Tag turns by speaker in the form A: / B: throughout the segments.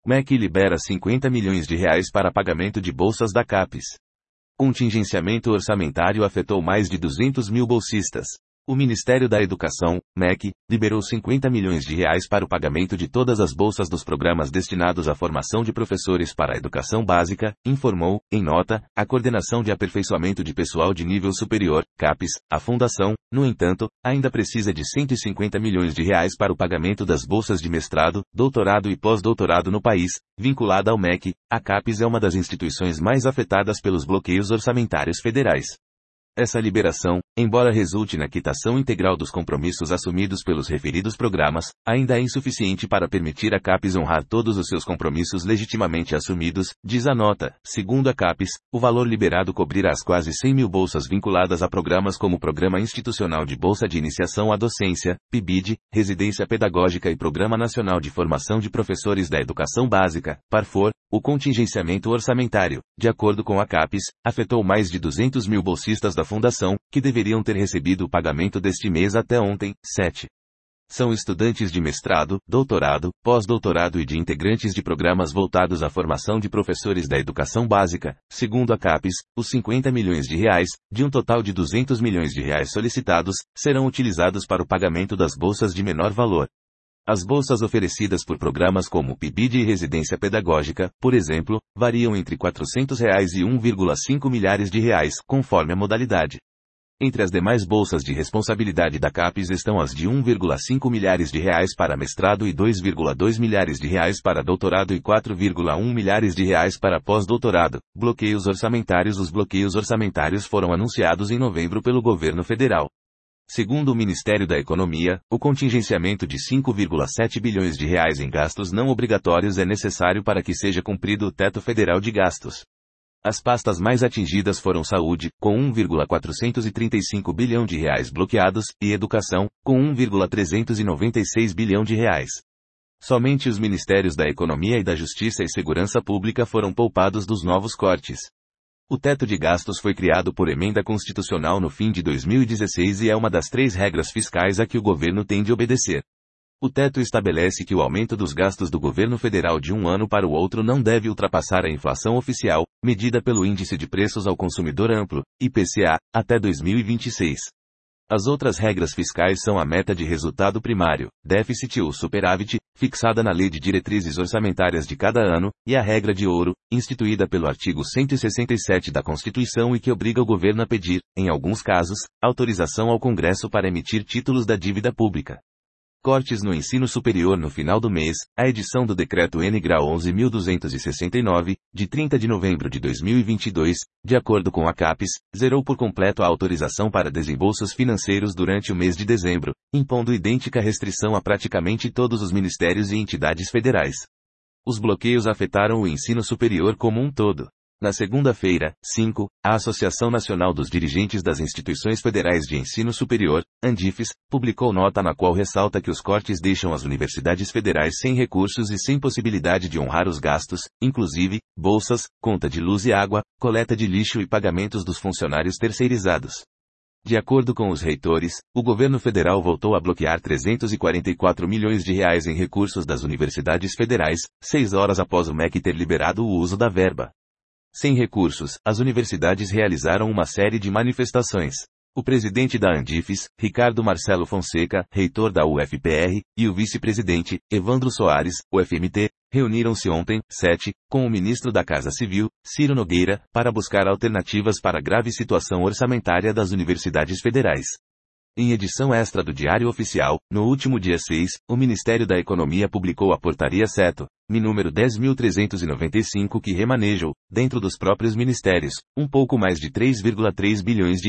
A: MEC libera R$50 milhões para pagamento de bolsas da CAPES. Contingenciamento orçamentário afetou mais de 200 mil bolsistas. O Ministério da Educação, MEC, liberou R$50 milhões para o pagamento de todas as bolsas dos programas destinados à formação de professores para a educação básica, informou, em nota, a Coordenação de Aperfeiçoamento de Pessoal de Nível Superior, CAPES. A Fundação, no entanto, ainda precisa de R$150 milhões para o pagamento das bolsas de mestrado, doutorado e pós-doutorado no país, vinculada ao MEC. A CAPES é uma das instituições mais afetadas pelos bloqueios orçamentários federais. Essa liberação, embora resulte na quitação integral dos compromissos assumidos pelos referidos programas, ainda é insuficiente para permitir à CAPES honrar todos os seus compromissos legitimamente assumidos, diz a nota. Segundo a CAPES, o valor liberado cobrirá as quase 100 mil bolsas vinculadas a programas como o Programa Institucional de Bolsa de Iniciação à Docência, PIBID, Residência Pedagógica e Programa Nacional de Formação de Professores da Educação Básica, PARFOR. O contingenciamento orçamentário, de acordo com a CAPES, afetou mais de 200 mil bolsistas da Fundação, que deveriam ter recebido o pagamento deste mês até ontem, 7. São estudantes de mestrado, doutorado, pós-doutorado e de integrantes de programas voltados à formação de professores da educação básica. Segundo a CAPES, os R$50 milhões, de um total de R$200 milhões solicitados, serão utilizados para o pagamento das bolsas de menor valor. As bolsas oferecidas por programas como PIBID e Residência Pedagógica, por exemplo, variam entre R$400 e R$1,5 milhares, conforme a modalidade. Entre as demais bolsas de responsabilidade da CAPES estão as de R$1,5 milhares para mestrado e R$2,2 milhares para doutorado e R$4,1 milhares para pós-doutorado. Bloqueios orçamentários. Os bloqueios orçamentários foram anunciados em novembro pelo governo federal. Segundo o Ministério da Economia, o contingenciamento de R$5,7 bilhões em gastos não obrigatórios é necessário para que seja cumprido o teto federal de gastos. As pastas mais atingidas foram saúde, com R$1,435 bilhão bloqueados, e educação, com R$1,396 bilhão. Somente os Ministérios da Economia e da Justiça e Segurança Pública foram poupados dos novos cortes. O teto de gastos foi criado por emenda constitucional no fim de 2016 e é uma das 3 regras fiscais a que o governo tem de obedecer. O teto estabelece que o aumento dos gastos do governo federal de um ano para o outro não deve ultrapassar a inflação oficial, medida pelo Índice de Preços ao Consumidor Amplo, IPCA, até 2026. As outras regras fiscais são a meta de resultado primário, déficit ou superávit, fixada na Lei de Diretrizes Orçamentárias de cada ano, e a regra de ouro, instituída pelo artigo 167 da Constituição e que obriga o governo a pedir, em alguns casos, autorização ao Congresso para emitir títulos da dívida pública. Cortes no ensino superior. No final do mês, a edição do Decreto N-Grau 11.269, de 30 de novembro de 2022, de acordo com a CAPES, zerou por completo a autorização para desembolsos financeiros durante o mês de dezembro, impondo idêntica restrição a praticamente todos os ministérios e entidades federais. Os bloqueios afetaram o ensino superior como um todo. Na segunda-feira, 5, a Associação Nacional dos Dirigentes das Instituições Federais de Ensino Superior, ANDIFES, publicou nota na qual ressalta que os cortes deixam as universidades federais sem recursos e sem possibilidade de honrar os gastos, inclusive, bolsas, conta de luz e água, coleta de lixo e pagamentos dos funcionários terceirizados. De acordo com os reitores, o governo federal voltou a bloquear R$344 milhões em recursos das universidades federais, 6 horas após o MEC ter liberado o uso da verba. Sem recursos, as universidades realizaram uma série de manifestações. O presidente da ANDIFES, Ricardo Marcelo Fonseca, reitor da UFPR, e o vice-presidente, Evandro Soares, UFMT, reuniram-se ontem, 7, com o ministro da Casa Civil, Ciro Nogueira, para buscar alternativas para a grave situação orçamentária das universidades federais. Em edição extra do Diário Oficial, no último dia 6, o Ministério da Economia publicou a Portaria Seto, número 10.395 que remanejou, dentro dos próprios ministérios, um pouco mais de R$3,3 bilhões.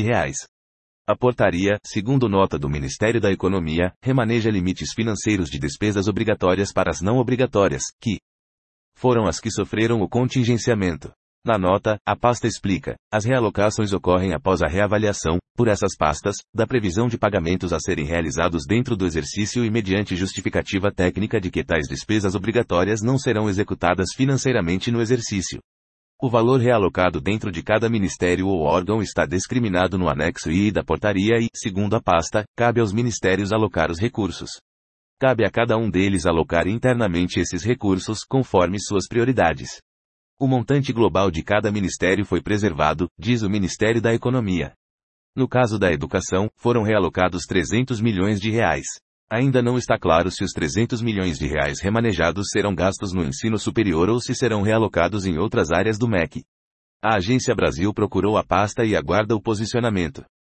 A: A portaria, segundo nota do Ministério da Economia, remaneja limites financeiros de despesas obrigatórias para as não obrigatórias, que foram as que sofreram o contingenciamento. Na nota, a pasta explica, as realocações ocorrem após a reavaliação, por essas pastas, da previsão de pagamentos a serem realizados dentro do exercício e mediante justificativa técnica de que tais despesas obrigatórias não serão executadas financeiramente no exercício. O valor realocado dentro de cada ministério ou órgão está discriminado no anexo I da portaria e, segundo a pasta, cabe aos ministérios alocar os recursos. Cabe a cada um deles alocar internamente esses recursos conforme suas prioridades. O montante global de cada ministério foi preservado, diz o Ministério da Economia. No caso da educação, foram realocados 300 milhões de reais. Ainda não está claro se os 300 milhões de reais remanejados serão gastos no ensino superior ou se serão realocados em outras áreas do MEC. A Agência Brasil procurou a pasta e aguarda o posicionamento.